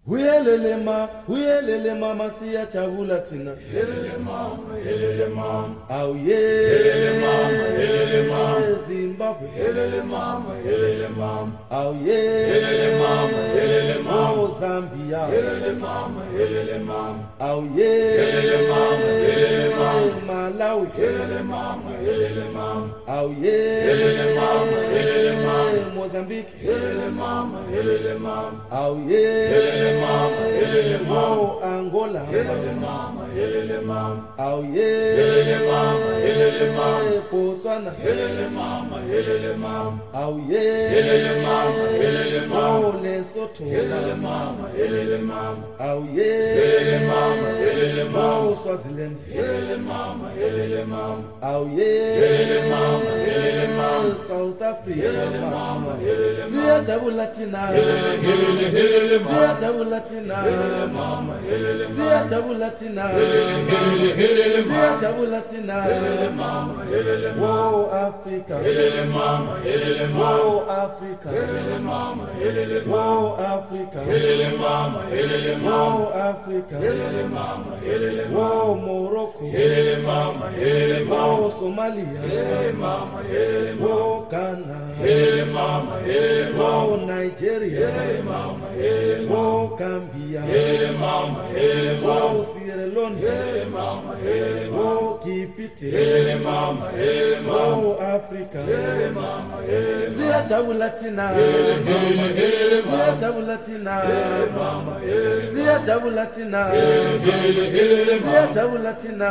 Uyelele mama siyajabula thina. Yelele mama. Awuye. Yelele mama. Zimbabwe. Yelele mama. Awuye. Yelele mama. Oh Zambia. Yelele mama. Awuye. Yelele mama. Malawi. Yelele mama. Awuye. Yelele mama. Mozambique. Yelele mama. Awuye. Yelele mama. Oh Angola. Yelele mama. Awuye. Yelele mama. Botswana. Yelele mama. Awuye. Yelele mama. Oh Lesotho. Yelele mama. Awuye. Yelele mama. Oh Swaziland. Yelele mama. Awuye. Yelele mama. South Africa. Yelele mama. Siyajabula thina. Yelele mama. Siyajabula thina. Mama. Siyajabula thina. Yelele Siyajabula thina. mama. Wo Africa. Mama. Wo Africa. Mama. Wo Africa. Mama. Wo Africa. Mama. Wo Morocco. Mama. Wo Somalia. Mama. Wo Ghana. Mama. Wo Nigeria. Mama. Wo Gambia. Mama. Wo Sierra Leone. Mama. Wo Kipite. Mama. Wo Africa. Siyajabula thina. Siyajabula thina. Siyajabula thina. Siyajabula thina.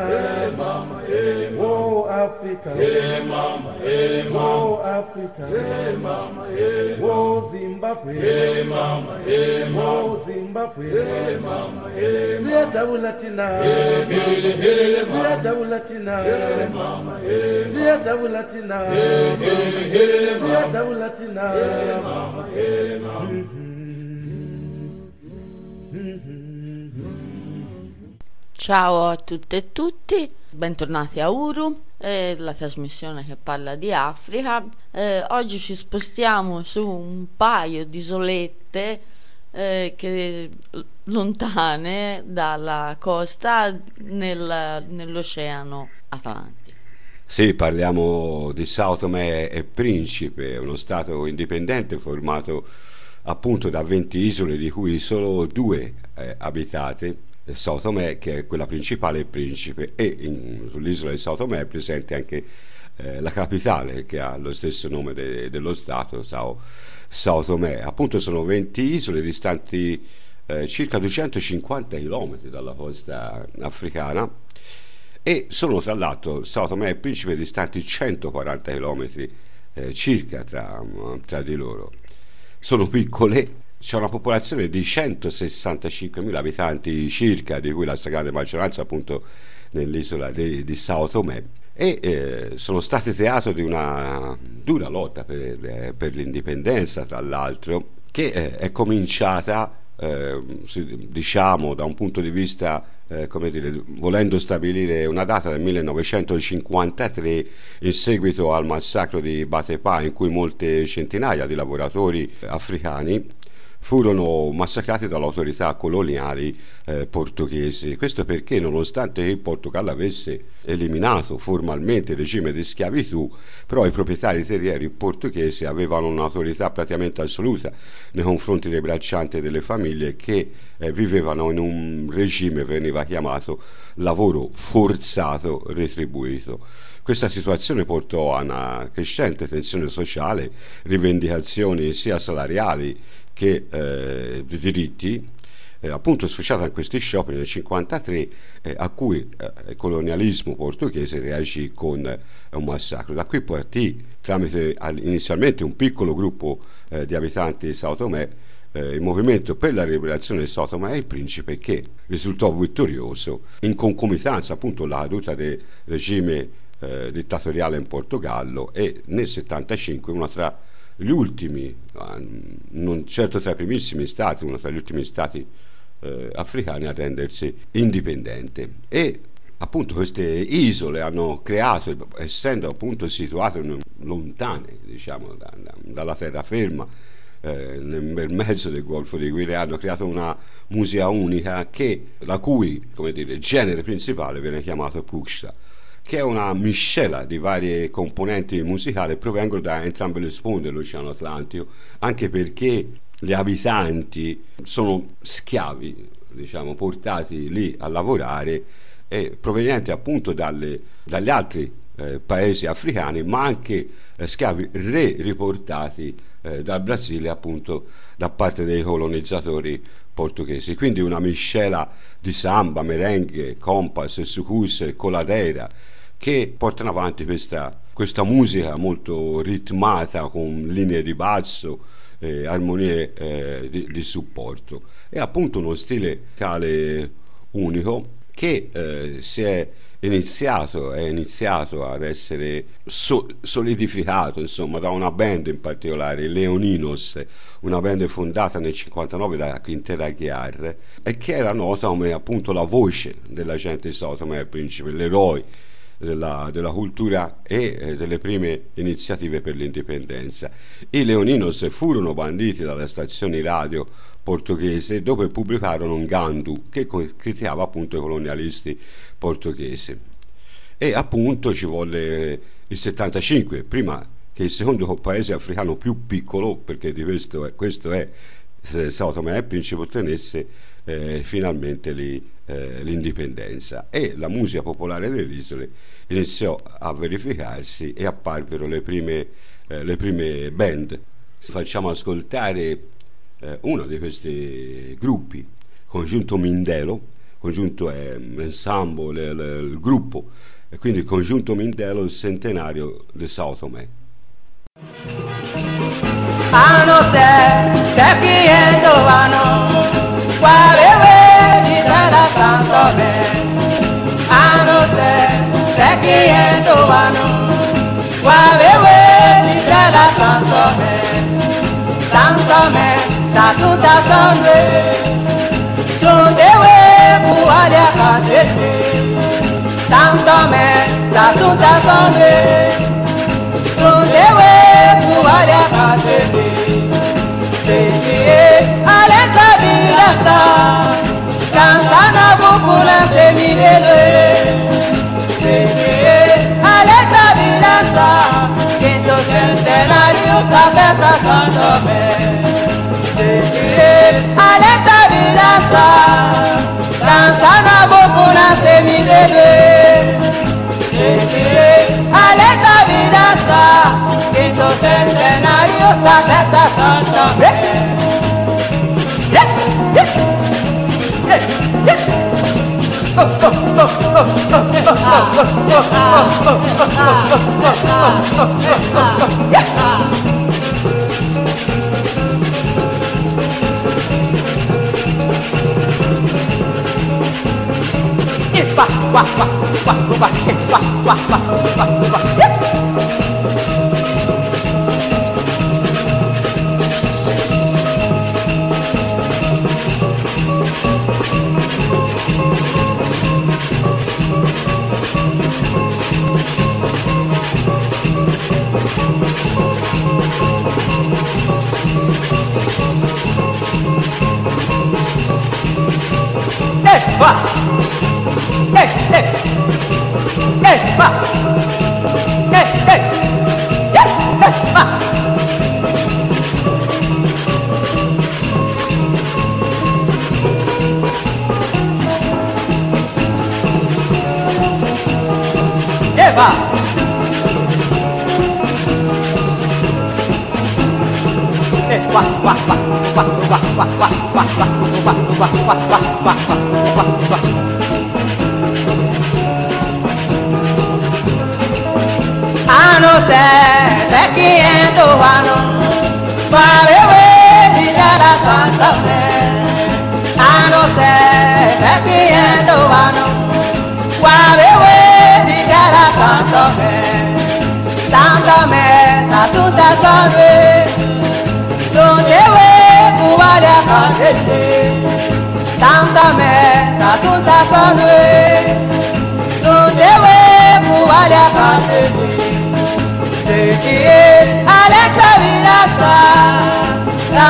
Wo Africa. Wo Africa. Wo Zimbabwe. Wo Zimbabwe. Siyajabula thina. Siyajabula thina. Siyajabula thina. Siyajabula thina. Ciao a tutte e tutti, bentornati a Uru, la trasmissione che parla di Africa. Oggi ci spostiamo su un paio di isolette lontane dalla costa nell'Oceano Atlantico. Sì, parliamo di Sao Tomé e Principe, uno stato indipendente formato appunto da 20 isole, di cui solo 2 abitate. Sao Tomé, che è quella principale, e Principe, e sull'isola di Sao Tomé è presente anche la capitale, che ha lo stesso nome dello stato, Sao Tomé. Appunto sono 20 isole distanti circa 250 km dalla costa africana, e sono tra l'altro Sao Tomé e Principe distanti 140 km circa tra di loro. Sono piccole, c'è una popolazione di 165.000 abitanti circa, di cui la stragrande maggioranza appunto nell'isola di Sao Tomé, e sono state teatro di una dura lotta per l'indipendenza, tra l'altro, che è cominciata diciamo da un punto di vista come dire, volendo stabilire una data del 1953, in seguito al massacro di Batepa, in cui molte centinaia di lavoratori africani furono massacrati dalle autorità coloniali portoghesi. Questo perché, nonostante il Portogallo avesse eliminato formalmente il regime di schiavitù, però i proprietari terrieri portoghesi avevano un'autorità praticamente assoluta nei confronti dei braccianti e delle famiglie, che vivevano in un regime che veniva chiamato lavoro forzato retribuito. Questa situazione portò a una crescente tensione sociale, rivendicazioni sia salariali che di diritti, appunto sfociata in questi scioperi nel 1953, a cui il colonialismo portoghese reagì con un massacro. Da qui partì, tramite inizialmente un piccolo gruppo di abitanti di Sao Tomé, il movimento per la liberazione di Sao Tomé e Principe, che risultò vittorioso in concomitanza appunto la caduta del regime dittatoriale in Portogallo, e nel 75 uno tra gli ultimi, non certo tra i primissimi stati, uno tra gli ultimi stati africani a rendersi indipendente. E appunto queste isole hanno creato, essendo appunto situate lontane, diciamo, dalla terraferma, nel mezzo del Golfo di Guinea, hanno creato una musica unica la cui, come dire, genere principale viene chiamato Puxta, che è una miscela di varie componenti musicali che provengono da entrambe le sponde dell'Oceano Atlantico, anche perché gli abitanti sono schiavi, diciamo, portati lì a lavorare, provenienti appunto dagli altri paesi africani, ma anche schiavi riportati dal Brasile, appunto da parte dei colonizzatori portoghesi. Quindi una miscela di samba, merengue, compas, sucus e coladera, che portano avanti questa musica molto ritmata, con linee di basso, armonie di supporto. È appunto uno stile musicale unico che è iniziato ad essere solidificato, insomma, da una band in particolare, Leoninos, una band fondata nel 1959 da Quintero Aguiar, e che era nota come appunto la voce della gente di Sao Tomé e Principe, l'eroe della cultura e delle prime iniziative per l'indipendenza. I Leoninos furono banditi dalle stazioni radio portoghese dopo pubblicarono un Gandu che criticava appunto i colonialisti portoghesi, e appunto ci volle il 75 prima che il secondo paese africano più piccolo, perché di questo è Sao Tomé e Principe, ottenesse finalmente l'indipendenza, e la musica popolare delle isole iniziò a verificarsi e apparvero le prime band. Facciamo ascoltare uno di questi gruppi, Conjunto Mindelo. Conjunto è l'ensemble, il gruppo, e quindi Conjunto Mindelo, il centenario di Sao Tomé. Ano se te piendo vano, quale di la San Tomé. Ano se te piendo vano, quale di la San Tomé. San Tomé, sa tutta sonde, sondewe bualia katete. San Tomé, sa tutta sonde, sondewe bualia katete. Senti alenta virasa, cantana bukula seminele. Senti alenta virasa, quinto centenario da festa San Tomé. Senti alenta virasa, cantana bukula seminele. Senti alenta virasa, quinto centenario da festa San Tomé. Ano se te piendo vano, quale di la San Tomé. Ano se te piendo vano, quale di la San Tomé. San Tomé, sa tutta sonde, sondewe bualia katete. San Tomé, sa tutta sonde, sondewe bualia katete. Senti alenta virasa,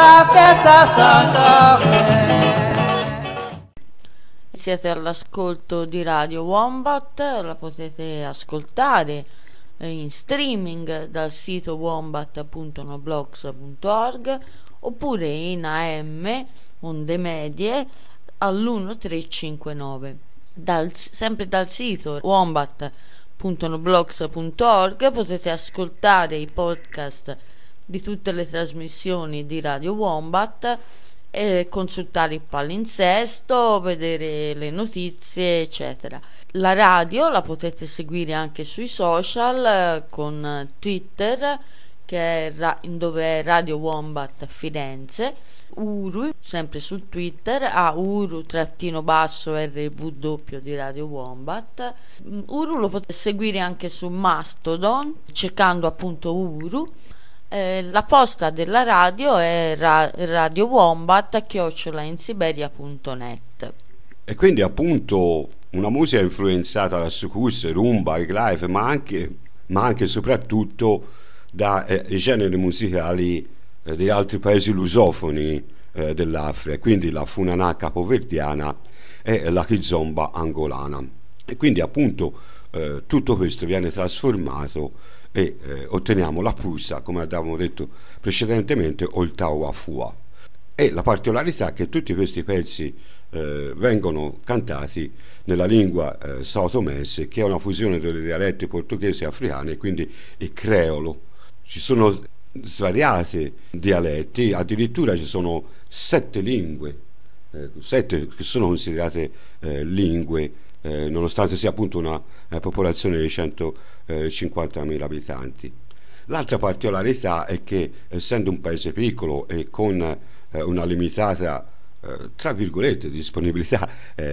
la festa Santa Fe. Siete all'ascolto di Radio Wombat, la potete ascoltare in streaming dal sito wombat.noblogs.org oppure in AM, onde medie, all'1359. Sempre dal sito wombat.noblogs.org potete ascoltare i podcast di tutte le trasmissioni di Radio Wombat, consultare il palinsesto, vedere le notizie, eccetera. La radio la potete seguire anche sui social con Twitter, che è dove è Radio Wombat Firenze, Uru sempre su Twitter a Uru-RW di Radio Wombat. Uru lo potete seguire anche su Mastodon cercando appunto Uru. La posta della radio è radiowombat@insiberia.net. E quindi appunto una musica influenzata da Sukus, Rumba, Highlife, ma anche e soprattutto da generi musicali di altri paesi lusofoni dell'Africa, quindi la Funanà capoverdiana e la Kizomba angolana. E quindi appunto tutto questo viene trasformato e otteniamo la prusa, come abbiamo detto precedentemente, o il Tauafua. E la particolarità è che tutti questi pezzi vengono cantati nella lingua sautomese, che è una fusione dei dialetti portoghesi e africani, quindi il creolo. Ci sono svariati dialetti, addirittura ci sono 7 lingue, 7 che sono considerate lingue, nonostante sia appunto una popolazione di 150.000 abitanti. L'altra particolarità è che, essendo un paese piccolo e con una limitata tra virgolette disponibilità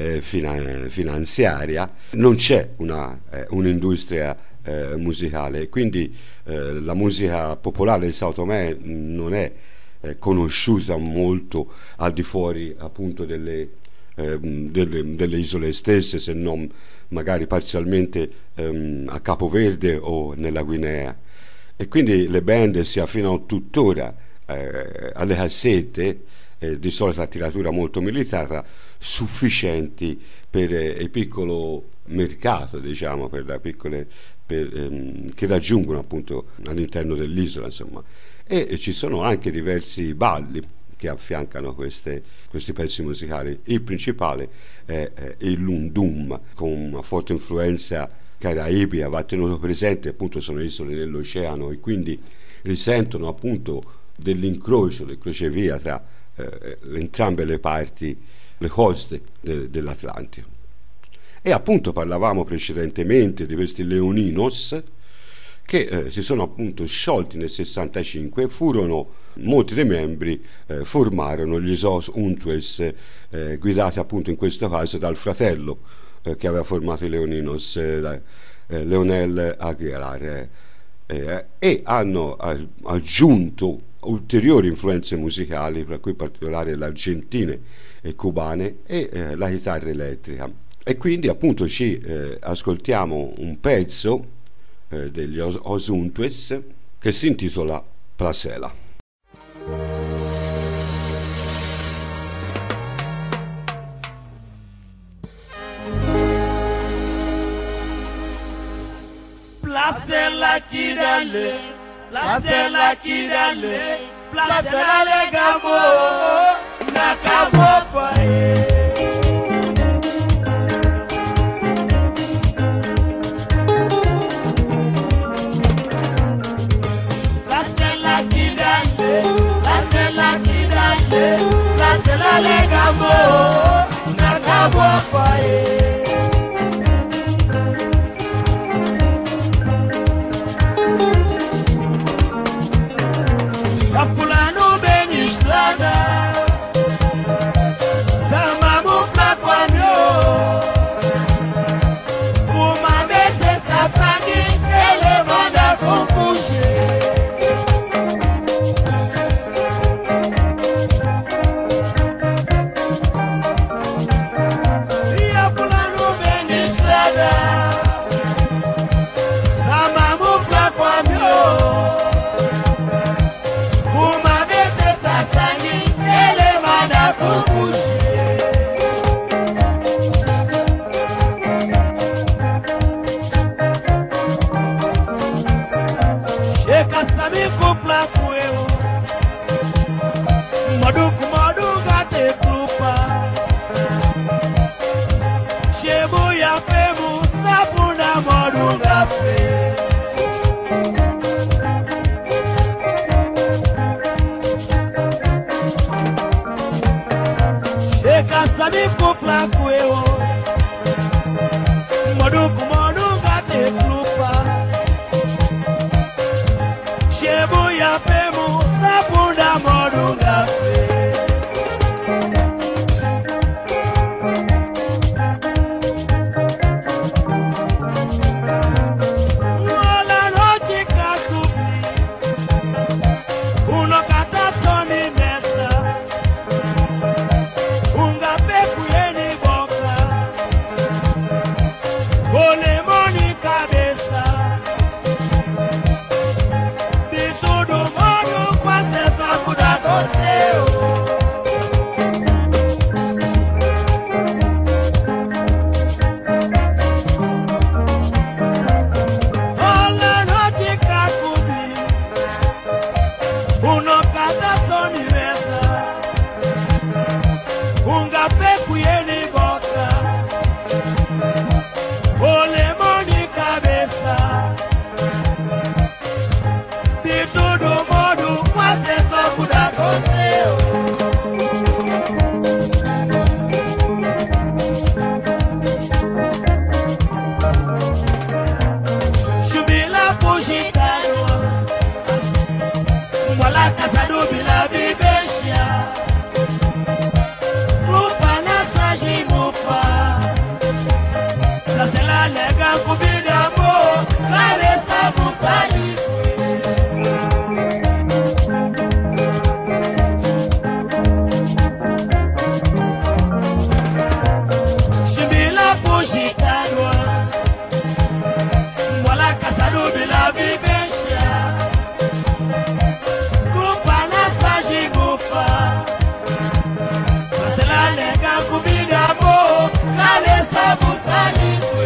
finanziaria, non c'è un'industria musicale, quindi la musica popolare di Sao Tomé non è conosciuta molto al di fuori appunto delle isole stesse, se non magari parzialmente a Capoverde o nella Guinea. E quindi le band si affinano tuttora alle cassette di solita tiratura molto militata, sufficienti per il piccolo mercato, diciamo, per le piccole che raggiungono appunto all'interno dell'isola, insomma. E ci sono anche diversi balli che affiancano questi pezzi musicali. Il principale è il Lundum, con una forte influenza caraibica, va tenuto presente, appunto sono isole dell'oceano e quindi risentono appunto dell'incrocio, del crocevia tra entrambe le parti, le coste dell'Atlantico. E appunto parlavamo precedentemente di questi Leoninos che si sono appunto sciolti nel 65 e furono, molti dei membri formarono gli Sos Untoues, guidati appunto in questo caso dal fratello che aveva formato i Leoninos, Leonel Aguilar, e hanno aggiunto ulteriori influenze musicali, tra cui in particolare l'argentine e cubane e la chitarra elettrica. E quindi appunto ci ascoltiamo un pezzo degli Osuntues che si intitola Placela. Placela kirale, placela kirale, placela legamo, nakabo fae. Placela kirale, placela legamo, nakabo fae. Fulano bem estrada, Sama lega kubida bo kare sabu saliswe shibila pushitanwa mwala kasadu bila bibesha kupana sajibufa masela lega kubida bo kare sabu saliswe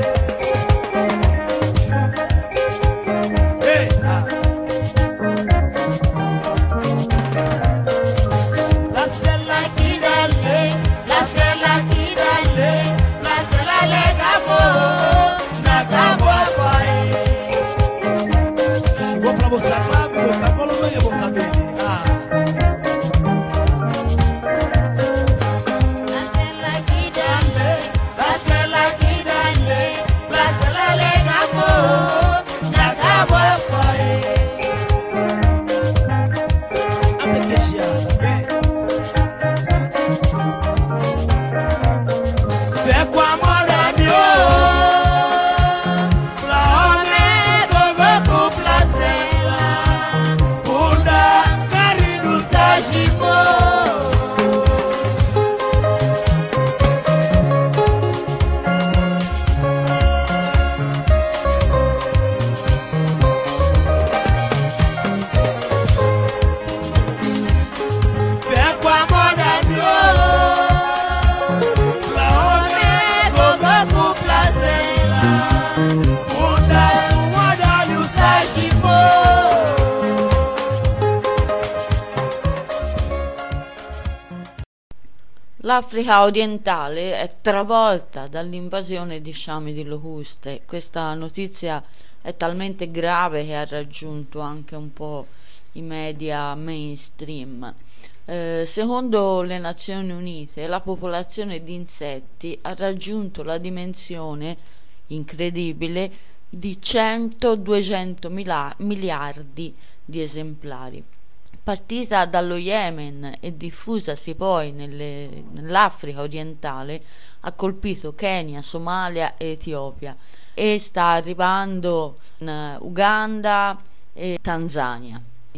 L'Africa orientale è travolta dall'invasione di sciami di locuste. Questa notizia è talmente grave che ha raggiunto anche un po' i media mainstream. Secondo le Nazioni Unite, la popolazione di insetti ha raggiunto la dimensione incredibile di 100-200 miliardi di esemplari. Partita dallo Yemen e diffusasi poi nell'Africa orientale, ha colpito Kenya, Somalia e Etiopia e sta arrivando in Uganda e Tanzania.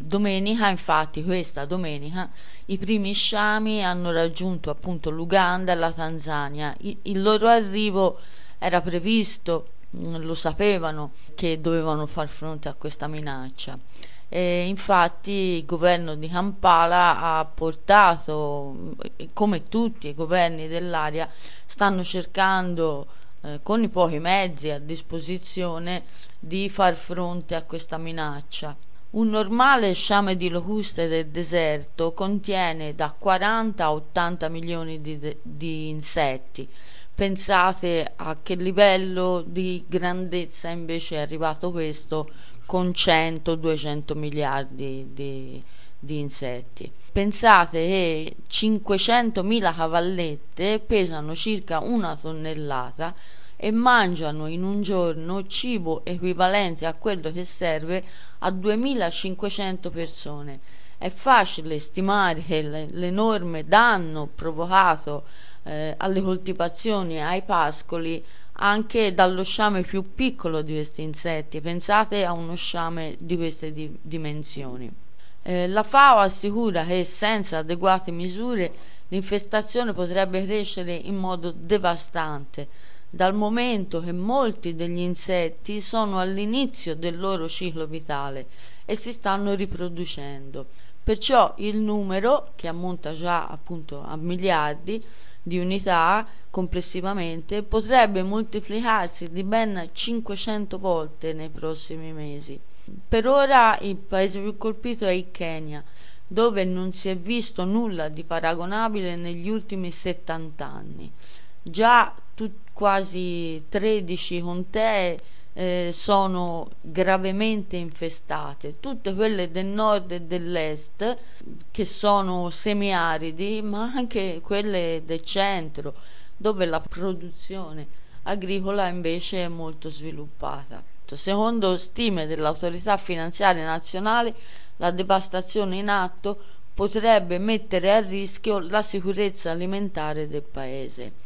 Questa domenica, i primi sciami hanno raggiunto appunto l'Uganda e la Tanzania. Il loro arrivo era previsto, lo sapevano che dovevano far fronte a questa minaccia. Infatti il governo di Kampala ha portato, come tutti i governi dell'area, stanno cercando con i pochi mezzi a disposizione di far fronte a questa minaccia. Un normale sciame di locuste del deserto contiene da 40 a 80 milioni di insetti. Pensate a che livello di grandezza invece è arrivato questo, con 100-200 miliardi di insetti. Pensate che 500.000 cavallette pesano circa 1 tonnellata e mangiano in un giorno cibo equivalente a quello che serve a 2.500 persone. È facile stimare che l'enorme danno provocato alle coltivazioni e ai pascoli anche dallo sciame più piccolo di questi insetti. Pensate a uno sciame di queste dimensioni. La FAO assicura che senza adeguate misure l'infestazione potrebbe crescere in modo devastante, dal momento che molti degli insetti sono all'inizio del loro ciclo vitale e si stanno riproducendo. Perciò il numero, che ammonta già appunto a miliardi di unità complessivamente, potrebbe moltiplicarsi di ben 500 volte nei prossimi mesi. Per ora il paese più colpito è il Kenya, dove non si è visto nulla di paragonabile negli ultimi 70 anni. Già quasi 13 contee sono gravemente infestate, tutte quelle del nord e dell'est che sono semiaridi, ma anche quelle del centro, dove la produzione agricola invece è molto sviluppata. Secondo stime dell'autorità finanziaria nazionale, la devastazione in atto potrebbe mettere a rischio la sicurezza alimentare del paese.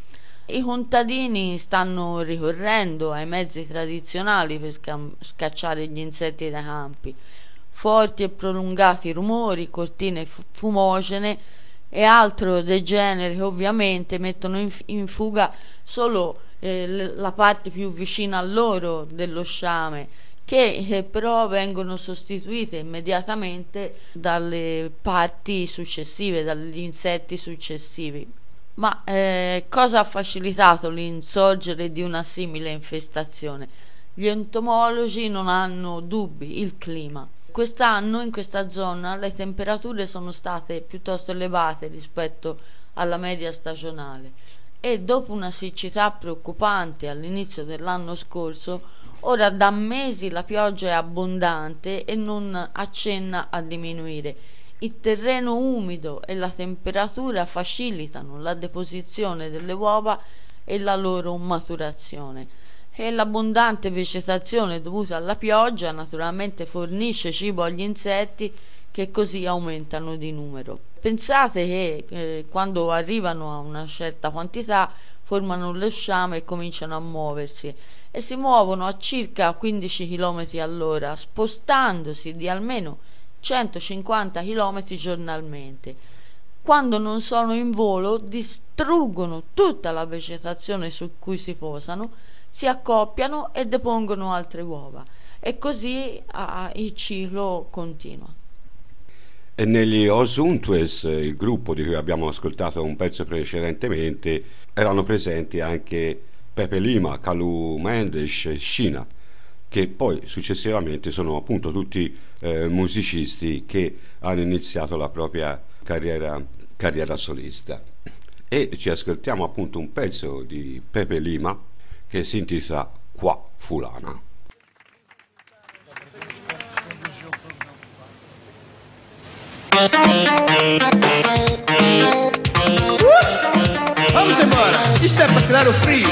I contadini stanno ricorrendo ai mezzi tradizionali per scacciare gli insetti dai campi. Forti e prolungati rumori, cortine fumogene e altro del genere che ovviamente mettono in fuga solo la parte più vicina a loro dello sciame, che però vengono sostituite immediatamente dalle parti successive, dagli insetti successivi. Ma cosa ha facilitato l'insorgere di una simile infestazione? Gli entomologi non hanno dubbi: il clima. Quest'anno in questa zona le temperature sono state piuttosto elevate rispetto alla media stagionale e dopo una siccità preoccupante all'inizio dell'anno scorso, ora da mesi la pioggia è abbondante e non accenna a diminuire. Il terreno umido e la temperatura facilitano la deposizione delle uova e la loro maturazione. E l'abbondante vegetazione dovuta alla pioggia naturalmente fornisce cibo agli insetti, che così aumentano di numero. Pensate che quando arrivano a una certa quantità formano lo sciame e cominciano a muoversi, e si muovono a circa 15 km all'ora, spostandosi di almeno 150 km giornalmente. Quando non sono in volo distruggono tutta la vegetazione su cui si posano, si accoppiano e depongono altre uova, e così il ciclo continua. E negli Osuntues, il gruppo di cui abbiamo ascoltato un pezzo precedentemente, erano presenti anche Pepe Lima, Kalu Mendes e Shina, che poi successivamente sono appunto tutti musicisti che hanno iniziato la propria carriera solista. E ci ascoltiamo appunto un pezzo di Pepe Lima che si intitola Qua Fulana. Vamos embora, isto é para tirar o frio.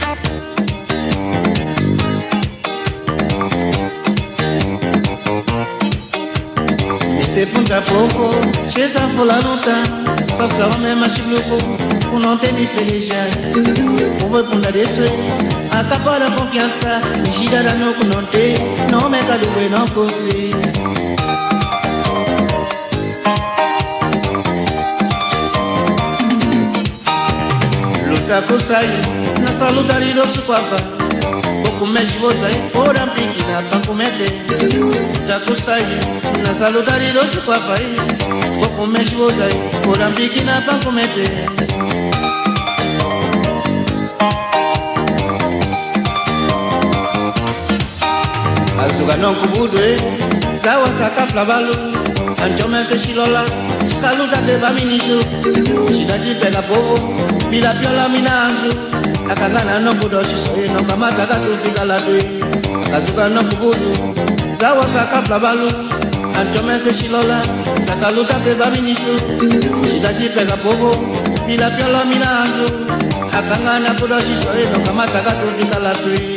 Se punta pouco, chesa fulano tá. Só só mesmo chibluco, não tem de pelejar. O boi punta desse, acaba a confiança. Gira no que não tem, não me cadu e não consigo. Luta com sair, na saluta de doce papa. Pouco mexe você, ora piquina pra comer. Luta com sair, na saluta de doce papa. Pouco mexe você, ora piquina pra comer. Azuga não kubudu, sawa saka flavalo. Anjome se shilola, saluta de baminizo. Shida jipela povo, bila piola minanzo. Akagana no kudoshi soye no kamata katupika latwe. Akazuka no kubudu, sawa saka flavalo. Anjome se shilola, sakaluta de baminizo. Shida jipela povo, bila piola minanzo. Akagana kudoshi soye no kamata katupika latwe.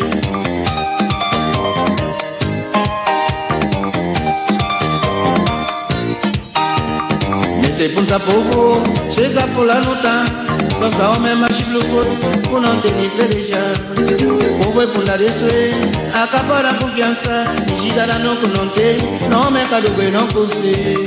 Se punta pouco, chesa fulano tá. Só só o mesmo chibluco, por não ter nem pelejar. O boi pular isso, acaba a confiança. Gira no que não tem, não me cadu e não consigo.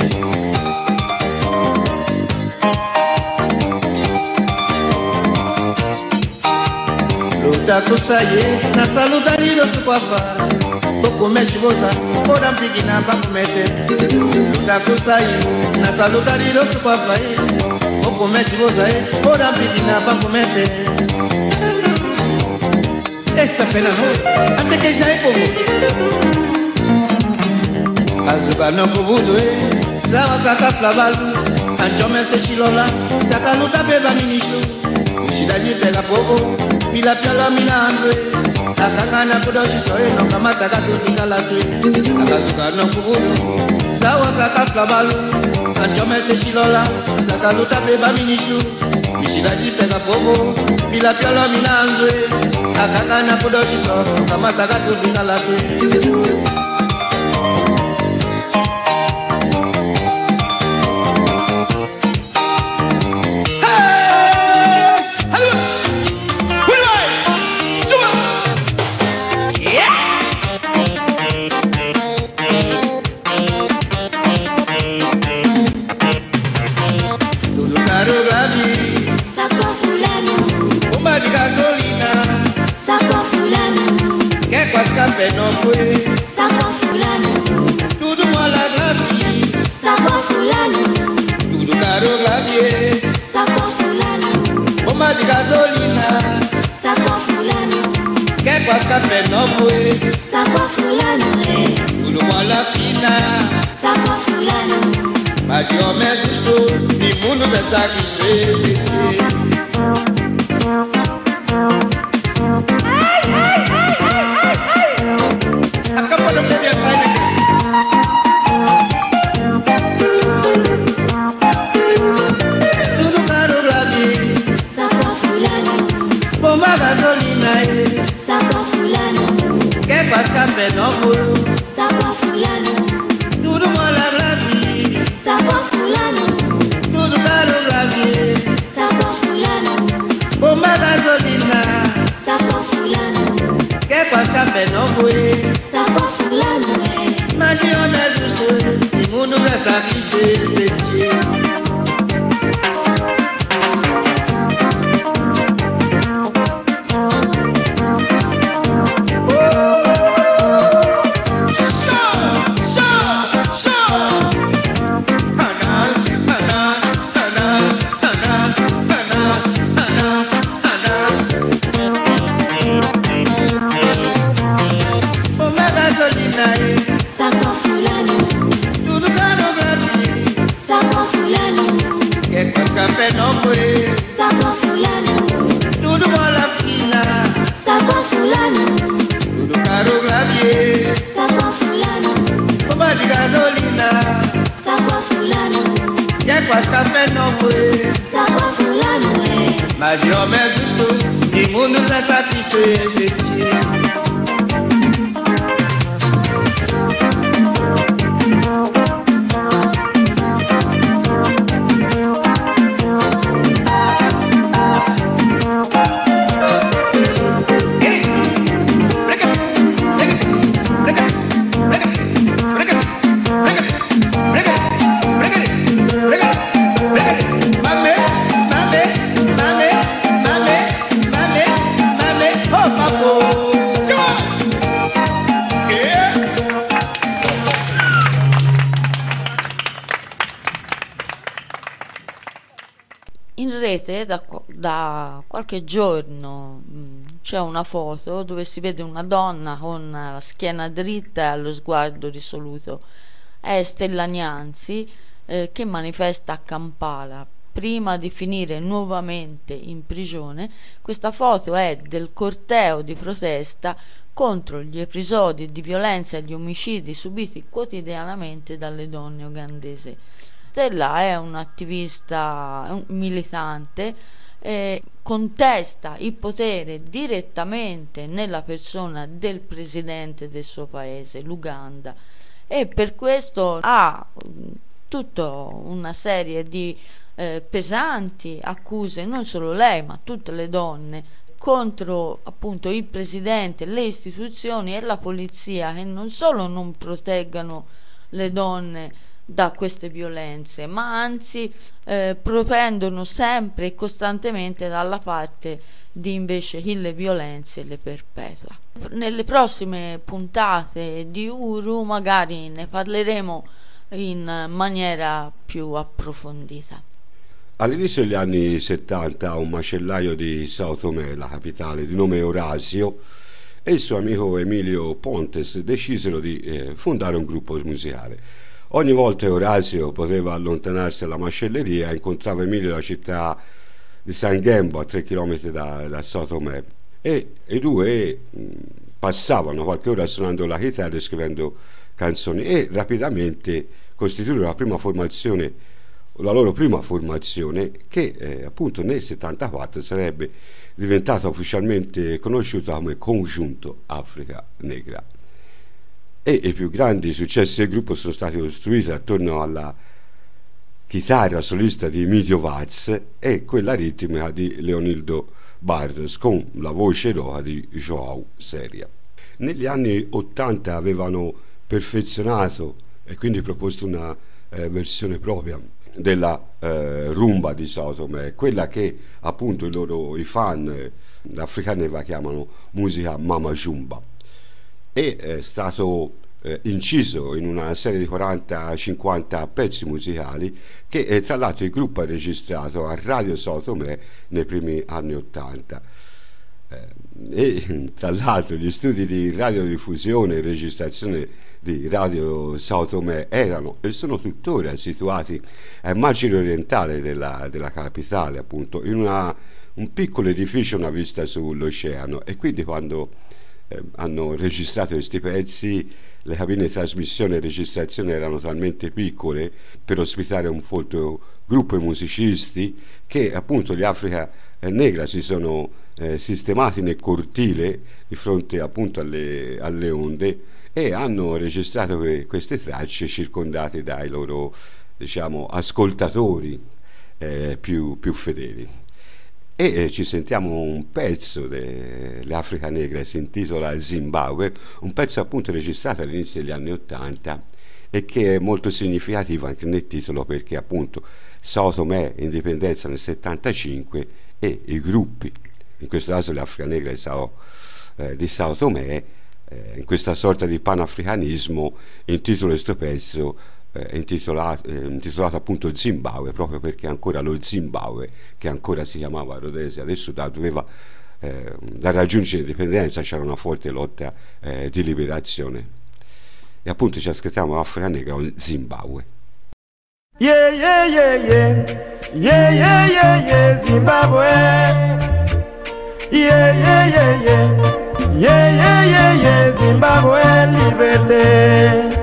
Luta com sair, na saluta de doce papa. Pouco mexe você, ora piquina pra comer. Luta com sair, na saluta de doce papai. Pouco mexe você, ora piquina pra comer. Essa pena não, até que já é como. Azuka no kubudu, sawa saka flavalo. Anjome se shilola, saka luta beba ministro. Shida jipela povo, bila piola minandwe. Akakana kudoshi soye no kamata katupika latwe. Akazuka no kubudu, sawa saka flavalo. Anjome se shilola, saka luta beba ministro. Mishida jipela povo, bila piola minanzwe. Akakana kudoshi soye no kamata katupika latwe. che qua scappa non puoi. Sako fulano, Tudo mola gravi, sako fulano, tudo caro gravi. sako fulano, Bomba di gasolina, sako fulano, che qua scappa non puoi. sako fulano, Tudo mola fina, sako fulano. ma ti ho messo sto, di mondo senza chi stessi. A capo non devi assai. Tudo caro gravi, Sako fulano, bomba gasolina, sako fulano, che qua scappa non puoi. sako fulano, Tudo mola gravi, sako fulano, tudo caro gravi, sako fulano, bomba gasolina, sako fulano, che qua scappa non puoi. sako fulano, Ma ti ho messo sto, di mondo senza chi stessi. sako fulano, sako fulano, sako fulano, sako fulano, sako fulano, sako fulano, sako fulano, Ma io mi assusto, il mondo senza tristezza. In rete da qualche giorno c'è una foto dove si vede una donna con la schiena dritta e allo sguardo risoluto. È Stella Nianzi che manifesta a Kampala prima di finire nuovamente in prigione. Questa foto è del corteo di protesta contro gli episodi di violenza e gli omicidi subiti quotidianamente dalle donne ugandesi. Stella è un attivista, un militante, contesta il potere direttamente nella persona del presidente del suo paese, l'Uganda, e per questo ha tutta una serie di pesanti accuse, non solo lei ma tutte le donne, contro appunto il presidente, le istituzioni e la polizia, che non solo non proteggano le donne da queste violenze, ma anzi propendono sempre e costantemente dalla parte di invece chi le violenze le perpetua. Nelle prossime puntate di Uru magari ne parleremo in maniera più approfondita. All'inizio degli anni 70 un macellaio di Sao Tomé, la capitale, di nome Orasio, e il suo amico Emilio Pontes decisero di fondare un gruppo musicale. Ogni volta che Orasio poteva allontanarsi alla macelleria incontrava Emilio alla città di San Gembo, a 3 km da Sao Tomé, e i due passavano qualche ora suonando la chitarra e scrivendo canzoni, e rapidamente costituirono la loro prima formazione che appunto nel 74 sarebbe diventata ufficialmente conosciuta come Congiunto Africa Negra. E i più grandi successi del gruppo sono stati costruiti attorno alla chitarra solista di Midio Vaz e quella ritmica di Leonildo Bardos, con la voce roca di João Seria. Negli anni 80 avevano perfezionato e quindi proposto una versione propria della rumba di Sao Tomé, quella che appunto i fan africani la chiamano musica Mama Jumba. e è stato inciso in una serie di 40-50 pezzi musicali che tra l'altro il gruppo ha registrato a Radio Sao Tomé nei primi anni '80. E tra l'altro gli studi di radiodiffusione e registrazione di Radio Sao Tomé erano e sono tuttora situati al margine orientale della capitale, appunto in un piccolo edificio, una vista sull'oceano, e quindi quando hanno registrato questi pezzi le cabine di trasmissione e registrazione erano talmente piccole per ospitare un folto gruppo di musicisti che appunto gli Africa Negra si sono sistemati nel cortile di fronte appunto alle onde e hanno registrato queste tracce circondati dai loro, diciamo, ascoltatori più fedeli. E ci sentiamo un pezzo delle Africa Negra, si intitola Zimbabwe, un pezzo appunto registrato all'inizio degli anni '80 e che è molto significativo anche nel titolo, perché appunto Sao Tomé indipendenza nel '75 e i gruppi, in questo caso l'Africa Negra di Sao Tomé, in questa sorta di panafricanismo, intitola questo pezzo intitolato appunto Zimbabwe, proprio perché ancora lo Zimbabwe, che ancora si chiamava Rhodesia, adesso doveva da raggiungere l'indipendenza, c'era una forte lotta di liberazione, e appunto ci aspettiamo Africa Negra o Zimbabwe. Yeah, yeah, yeah, yeah. Yeah, yeah, yeah, yeah, Zimbabwe. Yeah, yeah, yeah, yeah. Yeah, yeah, yeah, yeah, Zimbabwe, liberté.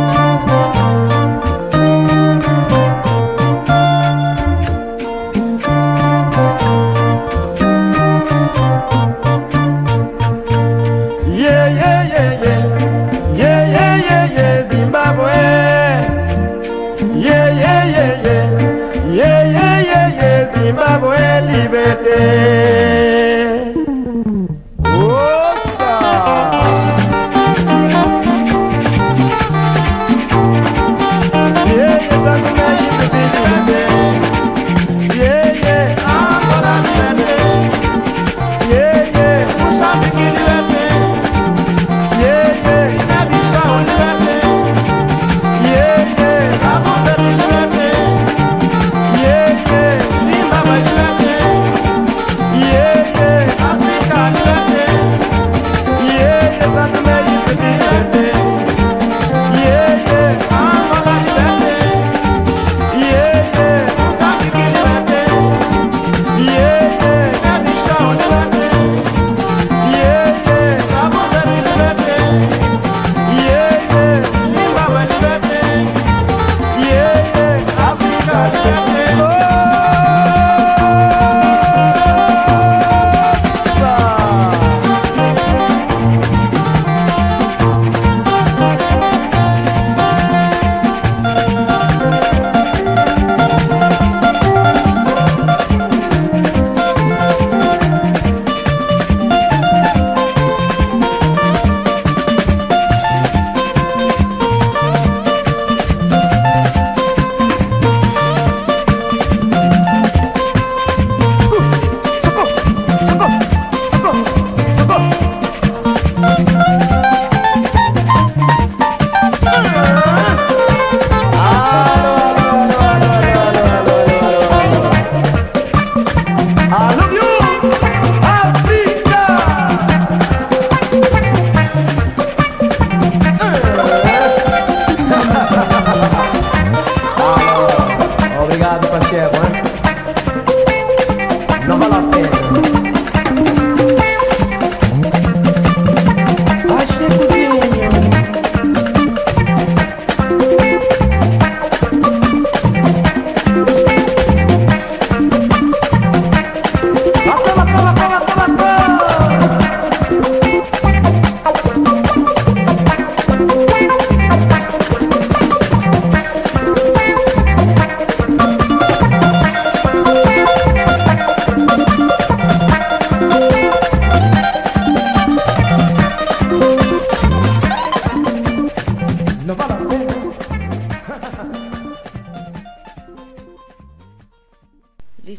Yeah, yeah, yeah, yeah. Yeah, yeah, yeah, yeah, Zimbabwe. Yeah, yeah, yeah, yeah. Yeah, yeah, yeah, yeah, Zimbabwe, liberté. Ossa!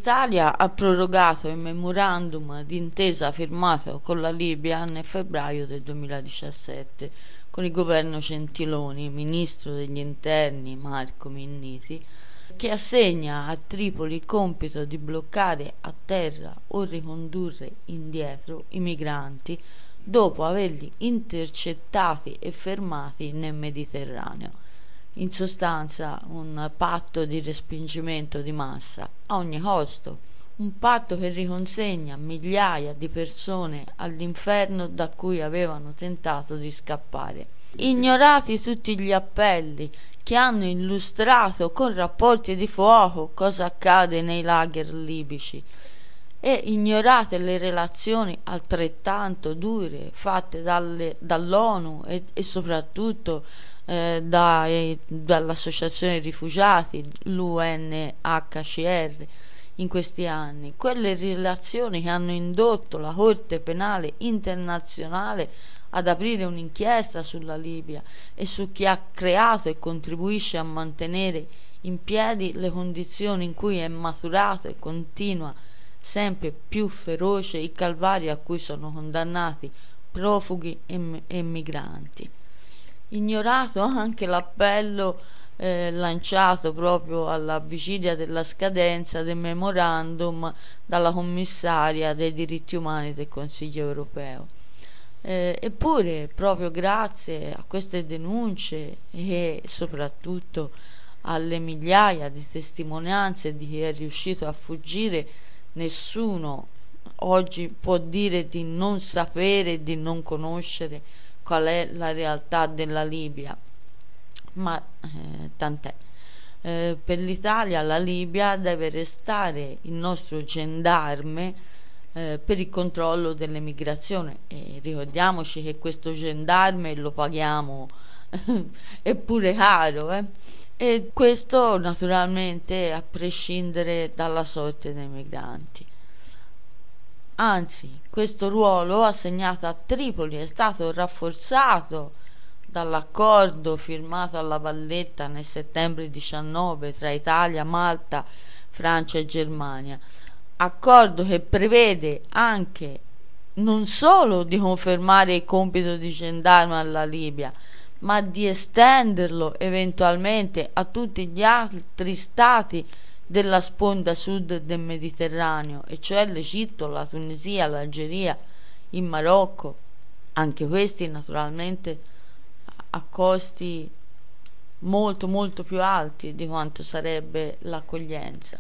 l'Italia ha prorogato il memorandum d'intesa firmato con la Libia nel febbraio del 2017 con il governo Gentiloni, ministro degli interni Marco Minniti, che assegna a Tripoli il compito di bloccare a terra o ricondurre indietro i migranti dopo averli intercettati e fermati nel Mediterraneo. In sostanza un patto di respingimento di massa a ogni costo, un patto che riconsegna migliaia di persone all'inferno da cui avevano tentato di scappare. Ignorati tutti gli appelli che hanno illustrato con rapporti di fuoco cosa accade nei lager libici e ignorate le relazioni altrettanto dure fatte dall'ONU e soprattutto dall'Associazione Rifugiati, l'UNHCR, in questi anni, quelle relazioni che hanno indotto la Corte Penale Internazionale ad aprire un'inchiesta sulla Libia e su chi ha creato e contribuisce a mantenere in piedi le condizioni in cui è maturato e continua sempre più feroce il calvario a cui sono condannati profughi e migranti. Ignorato anche l'appello lanciato proprio alla vigilia della scadenza del memorandum dalla commissaria dei diritti umani del Consiglio europeo. Eppure proprio grazie a queste denunce e soprattutto alle migliaia di testimonianze di chi è riuscito a fuggire, nessuno oggi può dire di non sapere, di non conoscere qual è la realtà della Libia, ma tant'è. Per l'Italia la Libia deve restare il nostro gendarme per il controllo dell'emigrazione, e ricordiamoci che questo gendarme lo paghiamo è pure caro, e questo naturalmente a prescindere dalla sorte dei migranti. Anzi, questo ruolo assegnato a Tripoli è stato rafforzato dall'accordo firmato a La Valletta nel settembre 19 tra Italia, Malta, Francia e Germania, accordo che prevede anche non solo di confermare il compito di gendarme alla Libia, ma di estenderlo eventualmente a tutti gli altri stati della sponda sud del Mediterraneo, e cioè l'Egitto, la Tunisia, l'Algeria, il Marocco, anche questi naturalmente a costi molto molto più alti di quanto sarebbe l'accoglienza,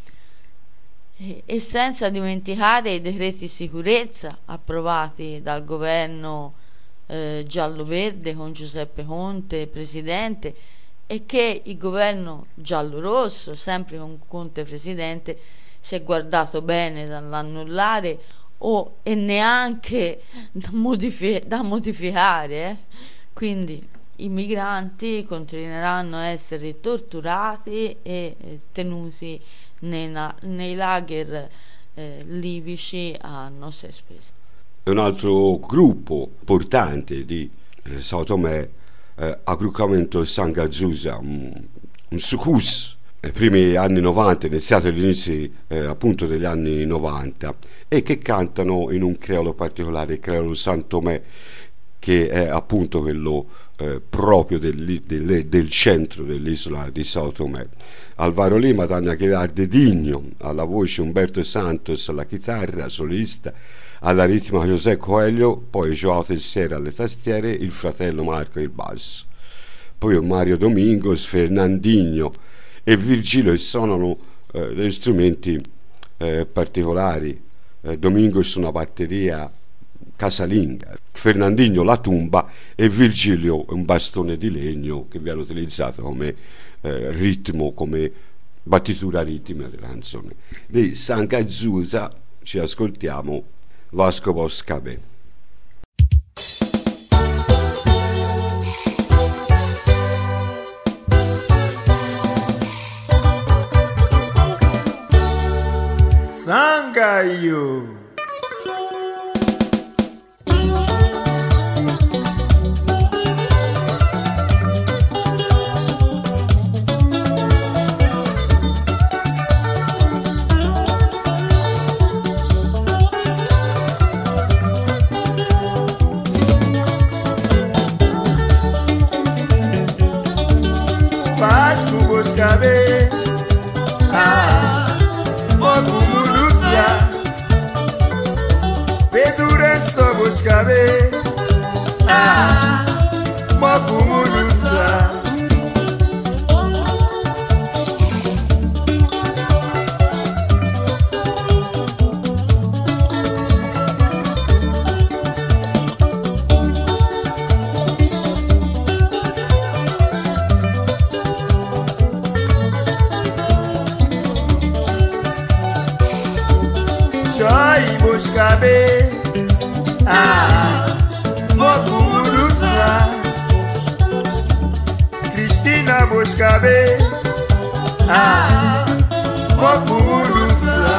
e senza dimenticare i decreti sicurezza approvati dal governo giallo-verde con Giuseppe Conte presidente, e che il governo giallo-rosso, sempre con Conte presidente, si è guardato bene dall'annullare e neanche da modificare. Quindi i migranti continueranno a essere torturati e tenuti nei lager libici a nostre spese. Un altro gruppo importante di Sao Tomé, aggruppamento Sangazusa, un succus nei primi anni 90, iniziato agli inizi appunto degli anni 90, e che cantano in un creolo particolare, il creolo San Tomé, che è appunto quello proprio del centro dell'isola di Sao Tomé. Alvaro Lima, Tania Ghirardi Digno, alla voce Umberto Santos alla chitarra solista, alla ritmica José Coelho, poi Joao Teixeira alle tastiere, il fratello Marco il basso, poi Mario Domingos, Fernandinho e Virgilio suonano degli strumenti particolari. Domingos una batteria casalinga, Fernandinho la tumba e Virgilio un bastone di legno che viene utilizzato come ritmo, come battitura ritmica della canzone. Di Sangazusa ci ascoltiamo Vasco Boscabe. Sangayo. boshkabe mokumulusa pedurenso boshkabe mokumulusa Joy boshkabe mokumulusa Cristina boshkabe mokumulusa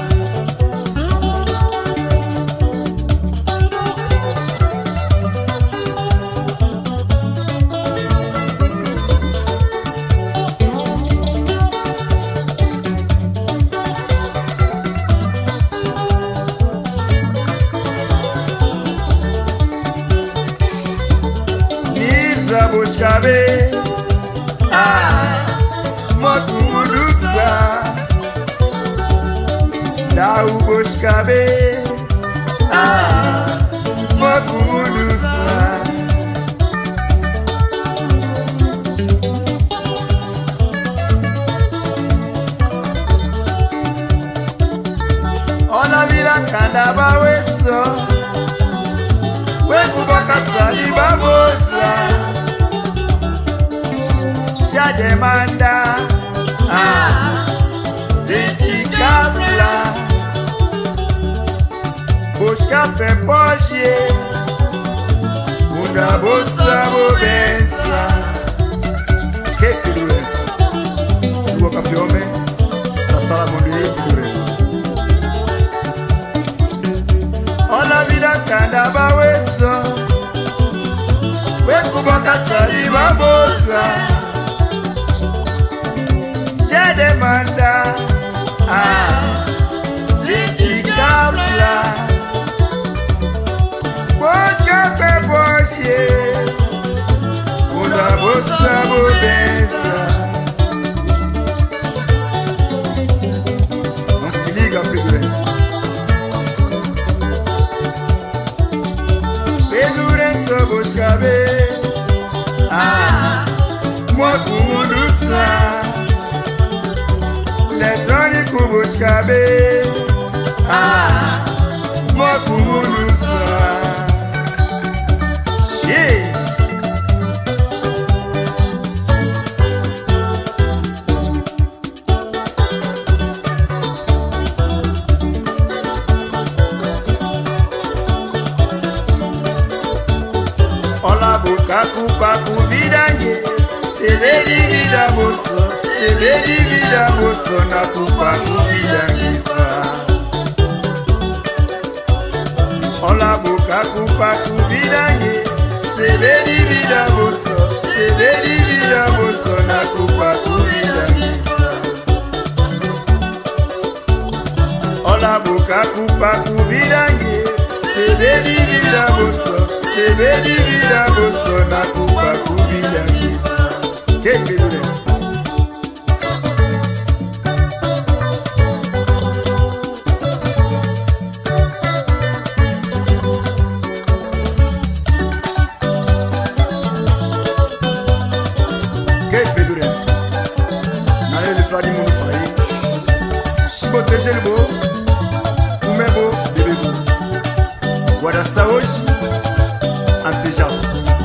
boshkabe mokumulusa Dau boshkabe mokumulusa Ona vira kanda baweso wekubaka sali babosa Já demanda Zichikafla Busca fé poche Munda bolsa bobenza Que dures Lua café homem Sasala mundi dures Ona vida kanda baweso Wekubaka saliva bosa Já demanda Zichikafla Busca fé poche Munda bolsa bobenza Não se liga, figurense Figurense buscabe mokumulusa Eletrônico buscabe mokumulusa Cheio Ola bukaku paku vidange Sebedi vida boso Sebedi vida boso Na kupaku vidange fa Ola bukaku paku vidange Sebedi vida boso Sebedi vida boso Na kupaku vidange fa Ola bukaku paku vidange Sebedi vida boso Sebedi vida boso na kupa kubila kifa Que dures Que dures Nale le fadi mon fayi Shibo tejelbo Umebo bebebo Wada saoji Antejas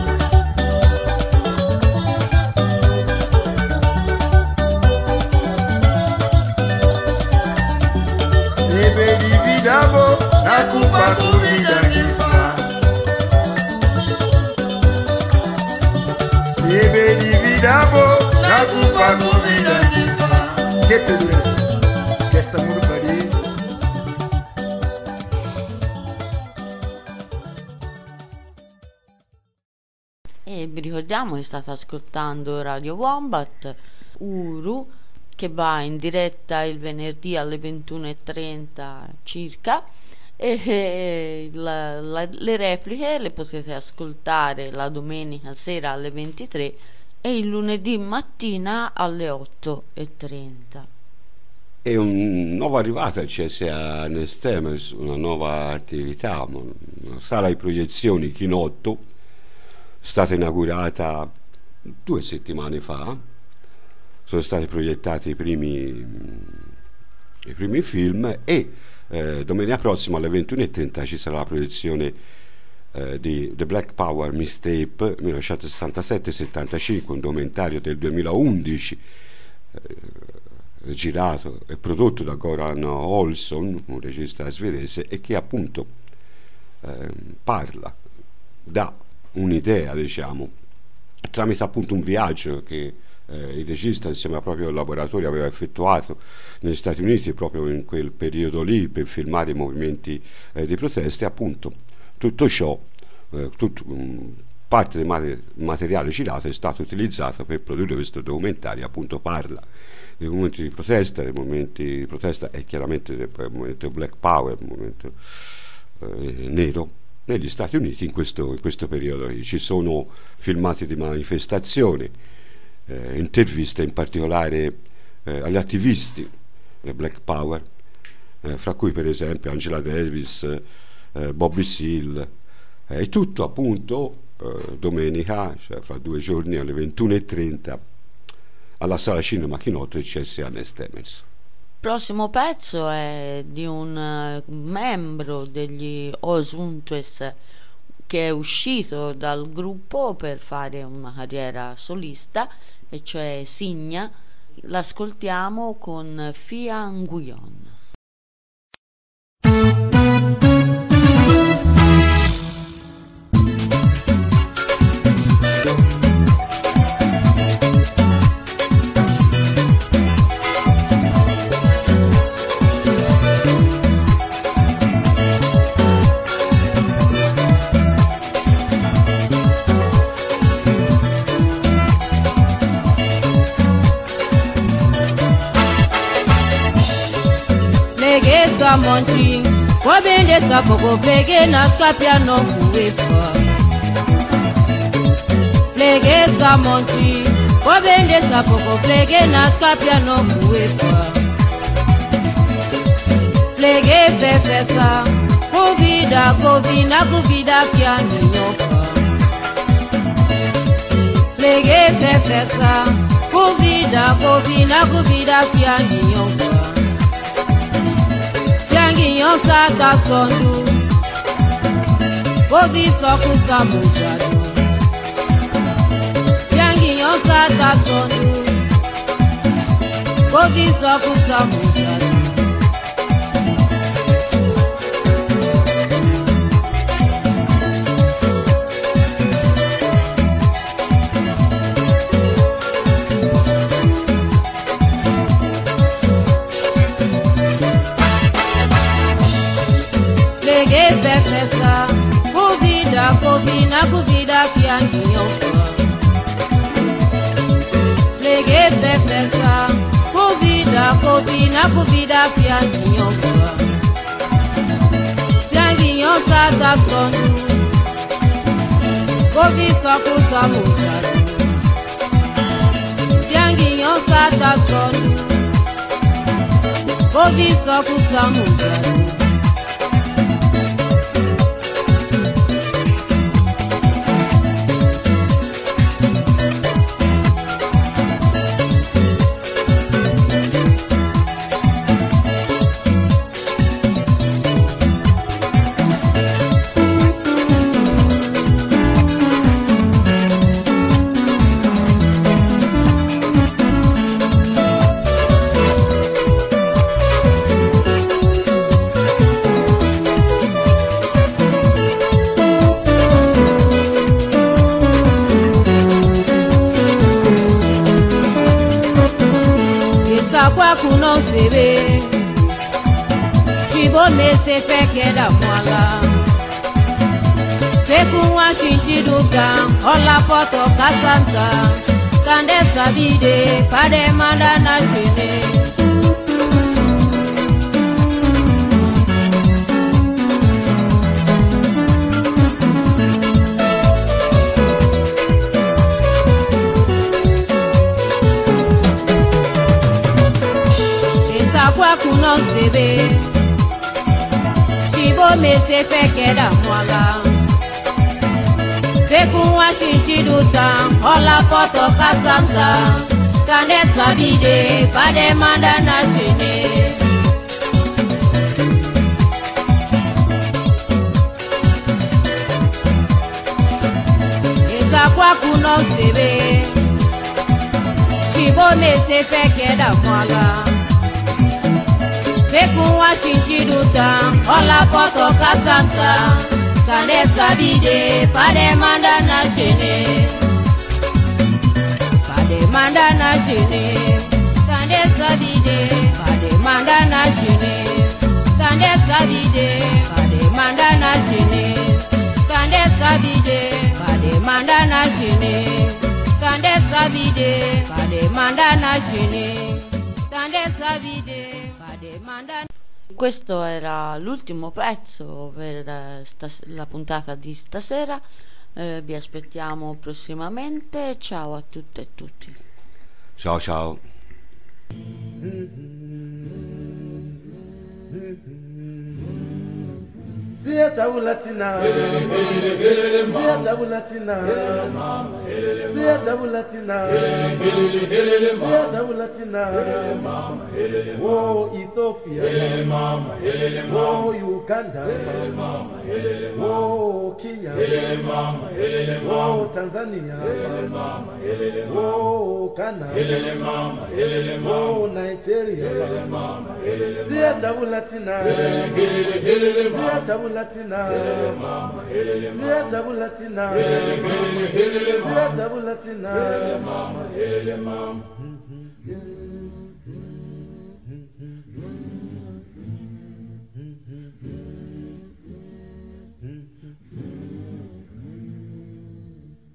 Sebe dividabo na kupa kuvida kifa Sebe dividabo na kupa kuvida kifa Que pedures Que samuru fadi E vi ricordiamo che state ascoltando Radio Wombat Uru, che va in diretta il venerdì alle 21:30 circa, e le repliche le potete ascoltare la domenica sera alle 23 e il lunedì mattina alle 8:30. È un nuovo arrivato al CSA Nestemers, una nuova attività, una sala di proiezioni Chinotto, stata inaugurata 2 settimane fa. Sono stati proiettati i primi film e domenica prossima alle 21:30 ci sarà la proiezione di The Black Power Mixtape 1967-75, un documentario del 2011 girato e prodotto da Goran Olsson, un regista svedese, e che appunto parla, dà un'idea, diciamo, tramite appunto un viaggio che il regista insieme a proprio laboratori aveva effettuato negli Stati Uniti proprio in quel periodo lì per filmare i movimenti di proteste. Appunto tutto ciò, parte del materiale girato è stato utilizzato per produrre questo documentario. Appunto parla dei momenti di protesta, e chiaramente del movimento Black Power, il movimento nero negli Stati Uniti in questo periodo. Ci sono filmati di manifestazioni, interviste in particolare agli attivisti del Black Power, fra cui per esempio Angela Davis, Bobby Seale, e tutto appunto domenica, cioè fra 2 giorni alle 21:30 alla sala cinema Chinotto e CSA Nestemers. Il prossimo pezzo è di un membro degli Osuntes che è uscito dal gruppo per fare una carriera solista, e cioè Signa. L'ascoltiamo con Fia Nguyen. Monti, wabende kapoko pege na skapiano kuwepa. Lege sa monti, wabende kapoko pege na skapiano kuwepa. Lege pepesa, kubida piani nyoka. Lege pepesa, kubida piani nyoka. Yangiyon sata sondu, gobi sokuta mujadu. Yangiyon sata sondu, gobi sokuta mujadu. Kubida piani yoka. Lege pepesa, kubida piani yoka. Piani yoka ta sondu, gobi sokuta mujadu. Piani yoka ta sondu, gobi sokuta mujadu. Kuno sebe, chibone se peke da mwala. Feku wa shinchiduka, ola poto kasanta. Kande sabide, pade manda na shine. kuno sebe Chibo me se fekeda mwala Seku wa shinchiduta Ola poto kasamza Kande sabide Pade manda na shini Esa kwa kuno sebe Chibo me se fekeda mwala Seku wa shinchiduta Ola poto kasamza Kande sabide Pade manda na shini Pade manda na shini Kande sabide Pade manda na shini Kande sabide Pade manda na shini Kande sabide Pade manda na shini Kande sabide Pade manda na shini Kande sabide Pade manda. Questo era l'ultimo pezzo per la puntata di stasera. Vi aspettiamo prossimamente. Ciao a tutte e tutti. Ciao ciao. Sia Chabulatina, Sia Chabulatina, Sia Chabulatina, Sia Chabulatina, oh Ethiopia, oh Uganda, oh Kenya, oh Tanzania, oh Ghana, oh Nigeria, Sia Chabulatina, Sia Chabulatina, Sia Chabulatina, Sia Chabulatina.